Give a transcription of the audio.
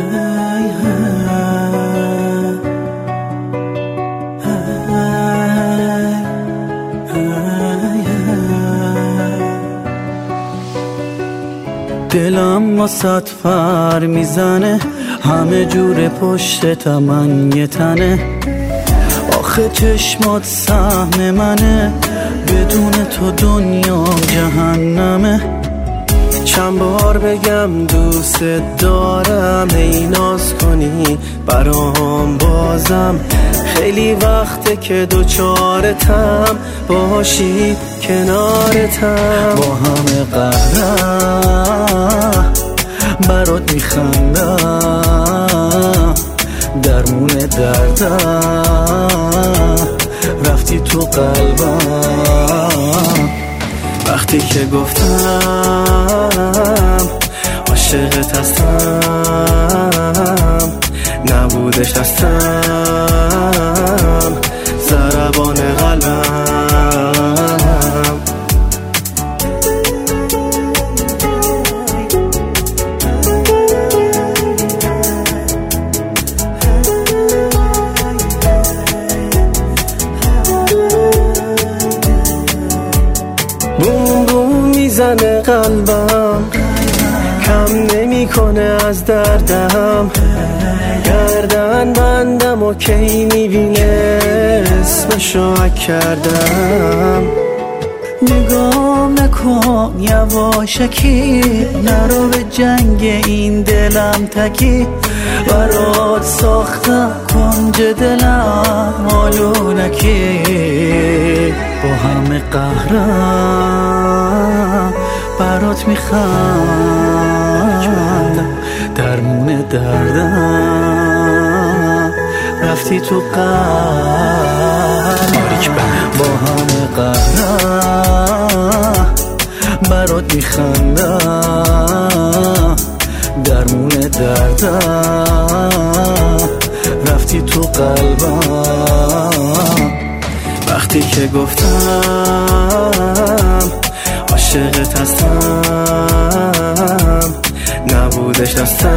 دلم واسط فر میزنه، همه جور پشت من یه تنه. آخه چشمات سهم منه، بدون تو دنیا جهنمه. چند بار بگم دوست دارم، هی ناز کنی برام بازم. خیلی وقته که دوچارتم، باشی کنارتم. با همه قهرم برات میخندم، درمون دردم رفتی تو قلبم. وقتی که گفتم عاشقت هستم، نبودش دستم ضربان قلبم. بوم بوم میزنه قلبم، کم نمیکنه از دردم. گردن بندم و کی میبینه اسمشو حک کردم. نگام نکن یواشکی، نرو به جنگ این دلم تکی. برات ساختم کنج دلم مالونکی. با همه قهرم برات میخندم، درمون دردم رفتی تو قلبم. با همه قهرم برات میخندم، درمون دردم رفتی تو قلبم. وقتی که گفتم عاشقت هستم، نبودش دستم